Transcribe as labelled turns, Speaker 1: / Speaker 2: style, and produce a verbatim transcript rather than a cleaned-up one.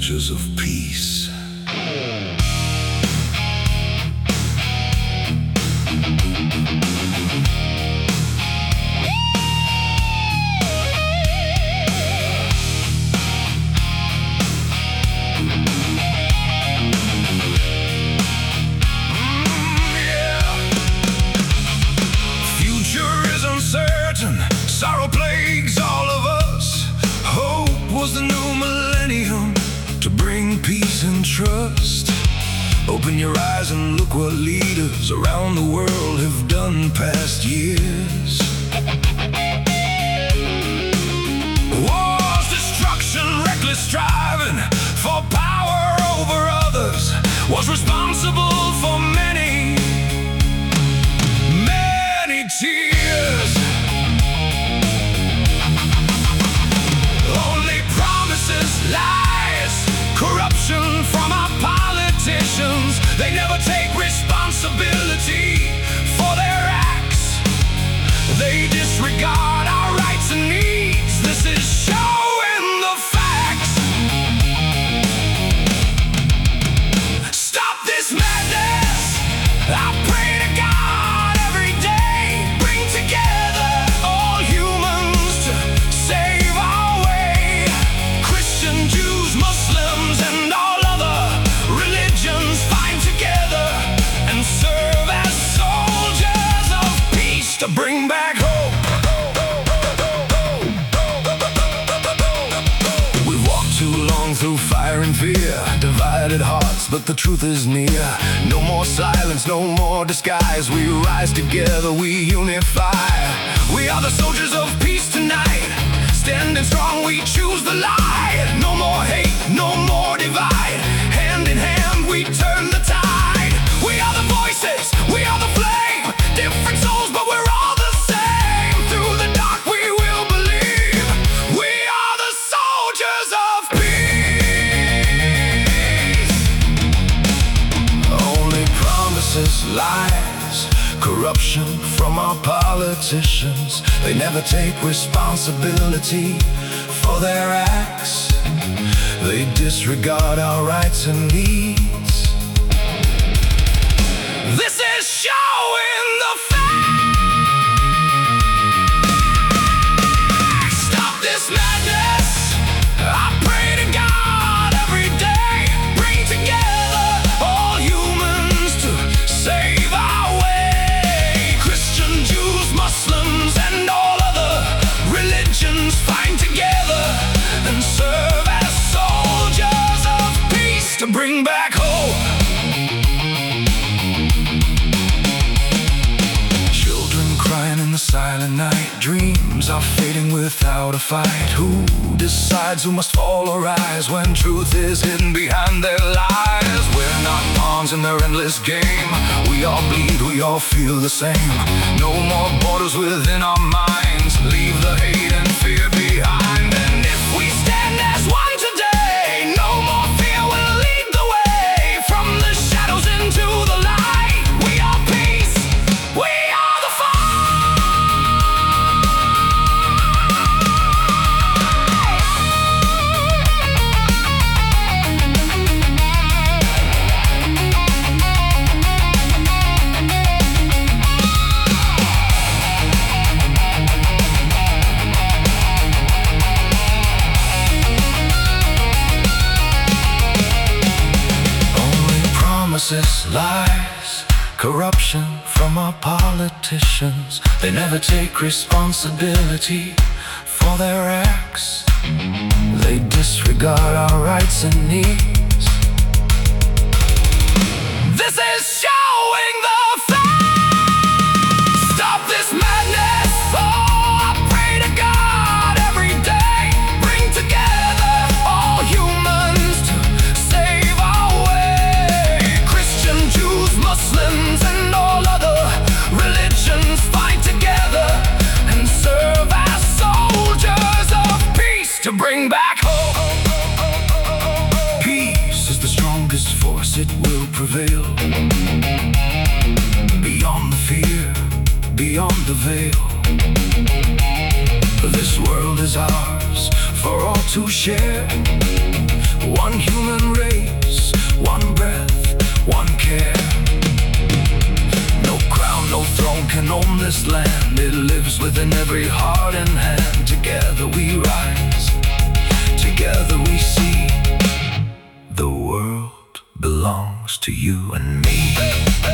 Speaker 1: soldiers of peace.
Speaker 2: Sorrow plagues all of us. Hope was the new millennium to bring peace and trust. Open your eyes and look what leaders around the world have done past years. Wars, destruction, reckless striving for power over others was responsible for many, many tears. Lies, corruption from our politicians. They never take responsibility for their acts. They disregard our rights and needs. This is showing the facts. Stop this madness. I pray to God every day. Bring together all humans to save our way. Jews, Muslims, and all other religions find together and serve as soldiers of peace to bring back hope. We've walked too long through fire and fear, divided hearts, but the truth is near. No more silence, no more disguise. We rise together, we unify. We are the soldiers of peace tonight. Standing strong, we choose the light. No more hate, no more divide. Hand in hand, we turn the tide. We are the voices, we are the flame. Different souls, but we're all the same. Through the dark, we will believe. We are the soldiers of peace. Only promises, lies, corruption from our politicians. They never take responsibility for their acts. They disregard our rights and needs. This is showing the facts. Stop this madness. I pray to God every day. Bring together all humans to save our way. Christian, Jews, Muslims, and all other religions find together and serve as soldiers of peace to bring back hope. Children crying in the silent night. Dreams are fading without a fight. Who decides who must fall or rise when truth is hidden behind their lies? We're not pawns in their endless game. We all bleed, we all feel the same. No more borders within our minds. Leave the hate and fear behind. And if we stand as one today, no more fear will lead the way. From the shadows into the light, we are peace, we are the fight. Lies, corruption from our politicians. They never take responsibility for their acts. They disregard our rights and needs. This is showing the facts. Stop this madness. Oh, I pray to God every day. Bring together all humans to save our way. Christian, Jews, Muslims, and all other religions fight together and serve as soldiers of peace to bring back hope. Peace is the strongest force, it will prevail. Beyond the fear, beyond the veil. This world is ours for all to share. One human race, one breath, one care. No crown, no throne can own this land. It lives within every heart and hand. Together we rise, together we see. The world belongs to you and me.